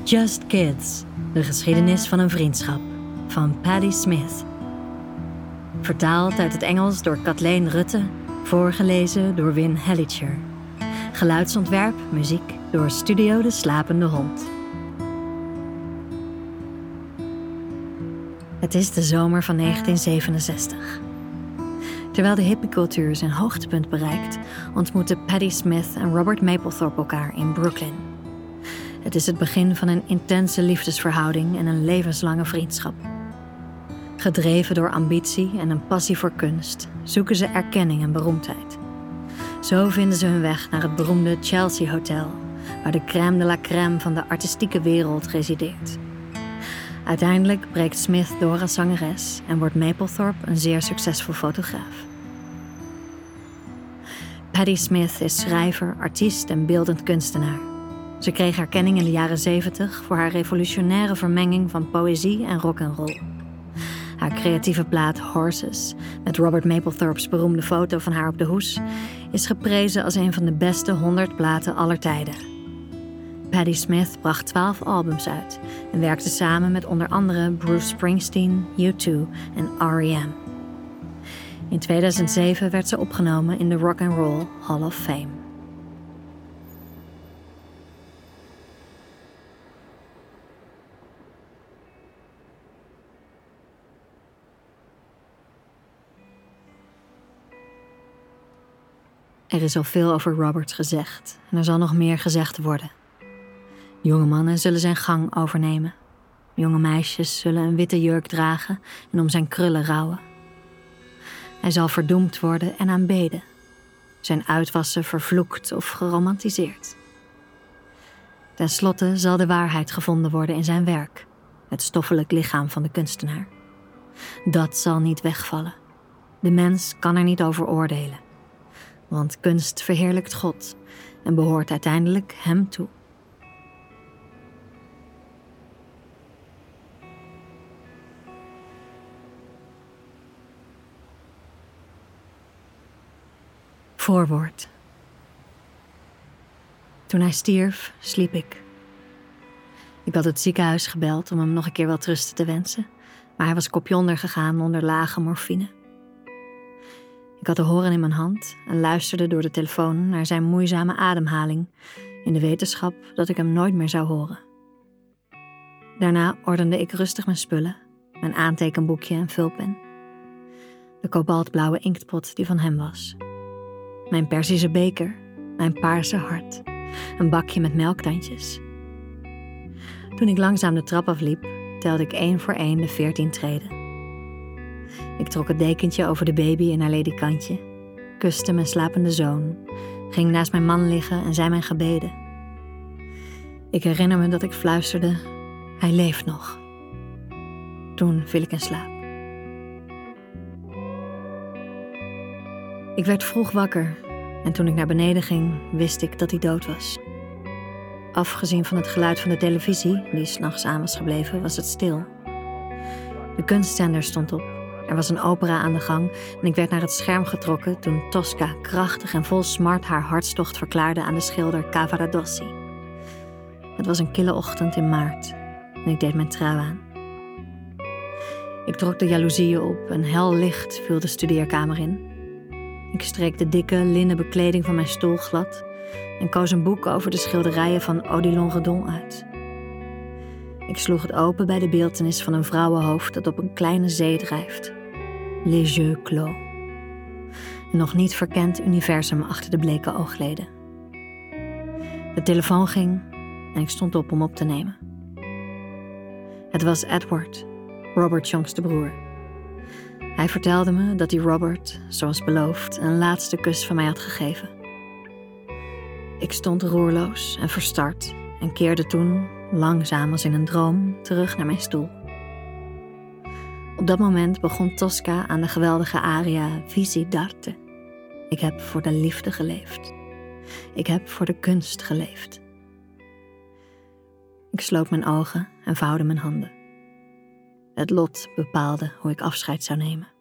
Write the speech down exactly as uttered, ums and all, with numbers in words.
Just Kids, de geschiedenis van een vriendschap, van Patti Smith. Vertaald uit het Engels door Kathleen Rutte, voorgelezen door Win Hellicher. Geluidsontwerp, muziek door Studio De Slapende Hond. Het is de zomer van negentien zevenenzestig. Terwijl de hippiecultuur zijn hoogtepunt bereikt, ontmoeten Patti Smith en Robert Mapplethorpe elkaar in Brooklyn. Het is het begin van een intense liefdesverhouding en een levenslange vriendschap. Gedreven door ambitie en een passie voor kunst, zoeken ze erkenning en beroemdheid. Zo vinden ze hun weg naar het beroemde Chelsea Hotel, waar de crème de la crème van de artistieke wereld resideert. Uiteindelijk breekt Smith door als zangeres en wordt Mapplethorpe een zeer succesvol fotograaf. Patti Smith is schrijver, artiest en beeldend kunstenaar. Ze kreeg erkenning in de jaren zeventig voor haar revolutionaire vermenging van poëzie en rock'n'roll. Haar creatieve plaat Horses, met Robert Mapplethorpe's beroemde foto van haar op de hoes, is geprezen als een van de beste honderd platen aller tijden. Patti Smith bracht twaalf albums uit en werkte samen met onder andere Bruce Springsteen, U twee en R E M. In tweeduizend zeven werd ze opgenomen in de Rock and Roll Hall of Fame. Er is al veel over Robert gezegd en er zal nog meer gezegd worden. Jonge mannen zullen zijn gang overnemen. Jonge meisjes zullen een witte jurk dragen en om zijn krullen rouwen. Hij zal verdoemd worden en aanbeden. Zijn uitwassen vervloekt of geromantiseerd. Ten slotte zal de waarheid gevonden worden in zijn werk, het stoffelijk lichaam van de kunstenaar. Dat zal niet wegvallen. De mens kan er niet over oordelen. Want kunst verheerlijkt God en behoort uiteindelijk hem toe. Voorwoord. Toen hij stierf, sliep ik. Ik had het ziekenhuis gebeld om hem nog een keer wat rusten te wensen, maar hij was kopje onder gegaan onder lage morfine. Ik had de hoorn in mijn hand en luisterde door de telefoon naar zijn moeizame ademhaling, in de wetenschap dat ik hem nooit meer zou horen. Daarna ordende ik rustig mijn spullen, mijn aantekenboekje en vulpen. De kobaltblauwe inktpot die van hem was. Mijn Perzische beker, mijn paarse hart, een bakje met melktandjes. Toen ik langzaam de trap afliep, telde ik één voor één de veertien treden. Ik trok het dekentje over de baby in haar ledikantje, kuste mijn slapende zoon, ging naast mijn man liggen en zei mijn gebeden. Ik herinner me dat ik fluisterde, hij leeft nog. Toen viel ik in slaap. Ik werd vroeg wakker en toen ik naar beneden ging, wist ik dat hij dood was. Afgezien van het geluid van de televisie, die 's nachts aan was gebleven, was het stil. De kunstzender stond op. Er was een opera aan de gang en ik werd naar het scherm getrokken toen Tosca krachtig en vol smart haar hartstocht verklaarde aan de schilder Cavaradossi. Het was een kille ochtend in maart en ik deed mijn trui aan. Ik trok de jaloezieën op, een hel licht viel de studeerkamer in. Ik streek de dikke, linnen bekleding van mijn stoel glad en koos een boek over de schilderijen van Odilon Redon uit. Ik sloeg het open bij de beeltenis van een vrouwenhoofd dat op een kleine zee drijft. Les yeux clos. Een nog niet verkend universum achter de bleke oogleden. De telefoon ging en ik stond op om op te nemen. Het was Edward, Robert's jongste broer. Hij vertelde me dat hij Robert, zoals beloofd, een laatste kus van mij had gegeven. Ik stond roerloos en verstard en keerde toen, langzaam als in een droom, terug naar mijn stoel. Op dat moment begon Tosca aan de geweldige aria Visi d'arte. Ik heb voor de liefde geleefd. Ik heb voor de kunst geleefd. Ik sloot mijn ogen en vouwde mijn handen. Het lot bepaalde hoe ik afscheid zou nemen.